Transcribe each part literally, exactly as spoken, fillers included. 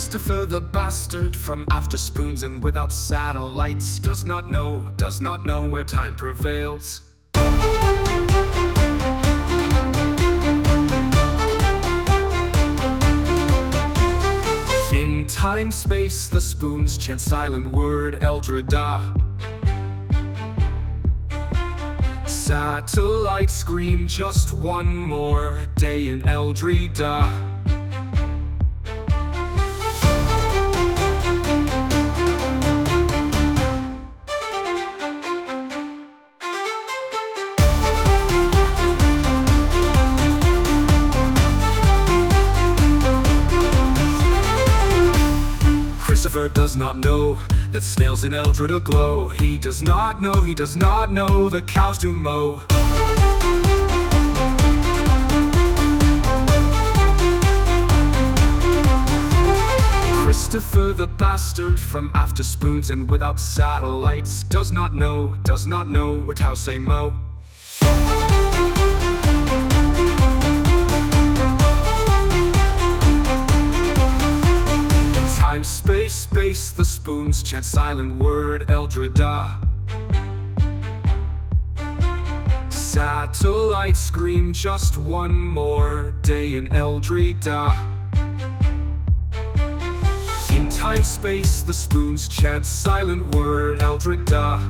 Christopher the bastard from after spoons and without satellites does not know, does not know where time prevails. In time space the spoons chant silent word Eldrada. Satellites scream just one more day in Eldrada. Christopher does not know that snails in Eldrada glow. He does not know, he does not know the cows do mow. Christopher the bastard from after spoons and without satellites does not know, does not know what cows say mow. Time, space, space, the spoons chant silent word Eldrada. Satellites scream just one more day in Eldrada. In time, space, the spoons chant silent word Eldrada.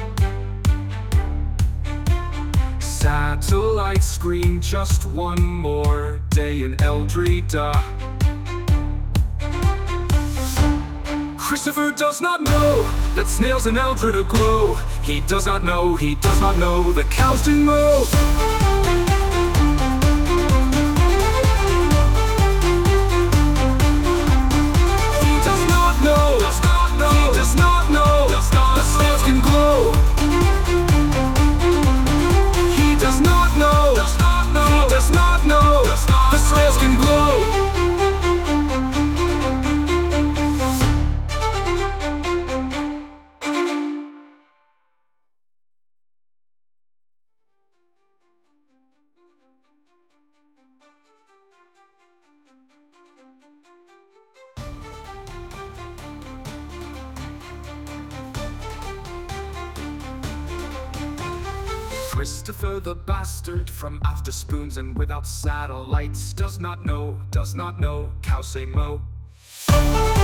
Satellites scream just one more day in Eldrada. Christopher does not know that snails in Eldrada glow. He does not know, he does not know the cows do mow. He does not know, does not know, he does not know the snails can glow. He does not know, does not know, he does not know the snails can glow. Christopher the bastard from after spoons and without satellites does not know, does not know cows say mow.